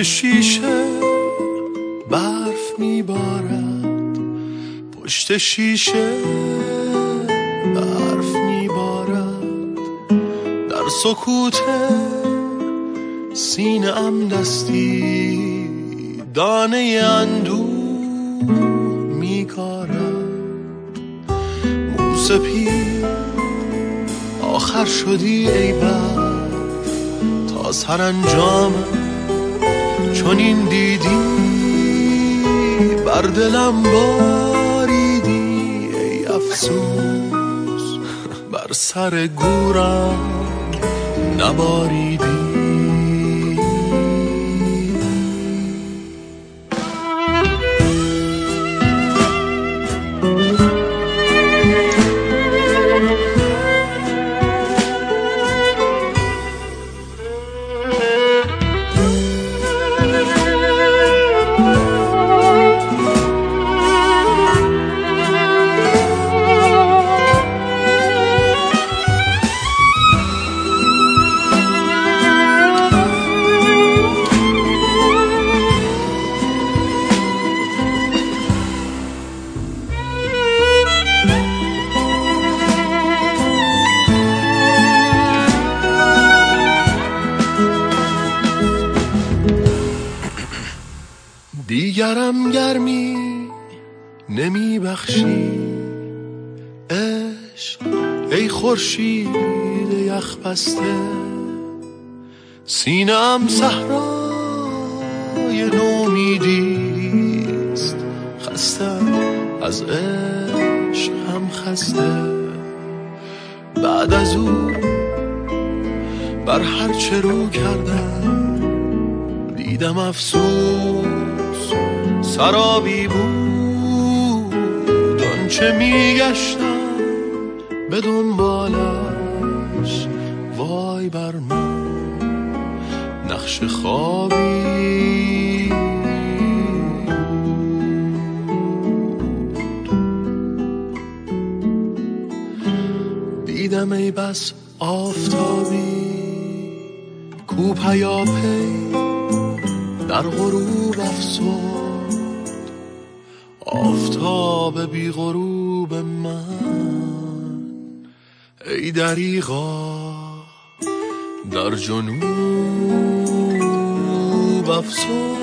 شیشه برف میبارد، پشت شیشه برف میبارد، در سکوت سینه ام دستی دانه اندوه میکارد. موسپید آخر شدی ای برف، تا سرانجامم چون این دیدی بر دلم باریدی. ای افسوس بر سر گورم نباریدی. دیگرم گرمی نمی بخشی عشق، ای خورشید یخ بسته. سینه‌ام صحرای نومیدیست، خستم از عشق هم خسته. بعد از او بر هر چه رو کردم دیدم افسوس سرابی بود. آنچه میگشتم به دنبالش وای بر من نقش خوابی. دیدم ای بس آفتابی کو پیاپی در غروب افسود. آفتاب بی غروب من ای دریغا در جنوب افسود.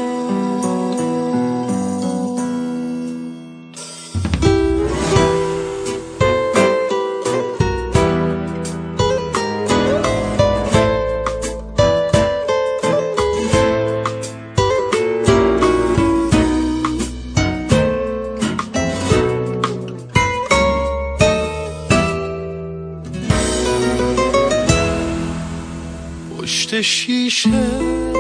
پشت شیشه